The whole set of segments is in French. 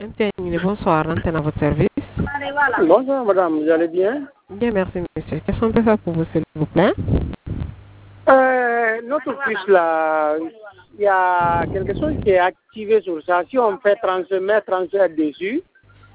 MTN, bonsoir, l'antenne à votre service. Bonsoir madame, vous allez bien? Bien, merci monsieur. Qu'est-ce qu'on peut faire pour vous, s'il vous plaît? Notre puce là, il y a quelque chose qui est activé sur ça. Si on fait transfert dessus,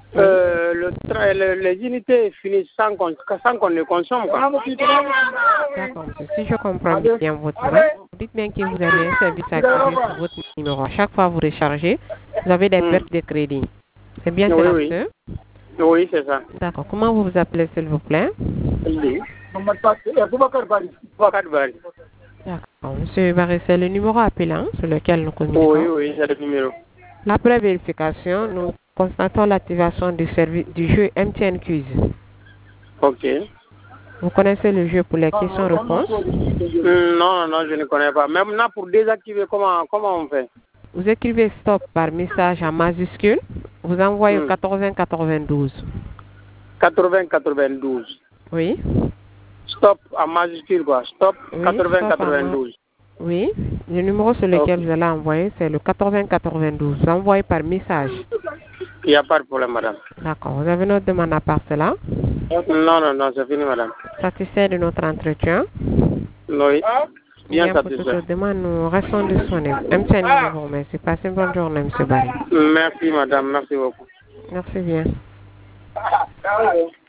les unités finissent sans qu'on ne consomme. D'accord, monsieur. Si je comprends bien votre nom, vous dites bien que vous avez un service activé sur votre numéro. À chaque fois que vous rechargez, vous avez des pertes de crédit. C'est bien cela, Oui, monsieur? oui, c'est ça. D'accord. Comment vous vous appelez, s'il vous plaît? Boubacar Bari. D'accord. Monsieur Barré, c'est le numéro appelant sur lequel nous communiquons. Oui, c'est le numéro. Après vérification, nous constatons l'activation du jeu MTN Quiz. Ok. Vous connaissez le jeu pour les questions-réponses? Non, je ne connais pas. Même là, pour désactiver, comment on fait? Vous écrivez stop par message en majuscule. Vous envoyez 8092. 80-92. Oui. Stop en majuscule, quoi. Stop Oui, 80-92. Oui. Le numéro sur lequel vous allez envoyer, c'est le 8092. Vous envoyez par message. Il n'y a pas de problème, madame. D'accord. Vous avez notre demande à part cela? Non, c'est fini, madame. Satisfait de notre entretien? Oui. Bien Pour toute satisfait. demande, nous restons disponibles. MTN, vous remercie. Passez une bonne journée, M. Barry. Merci, madame. Merci beaucoup. Merci bien.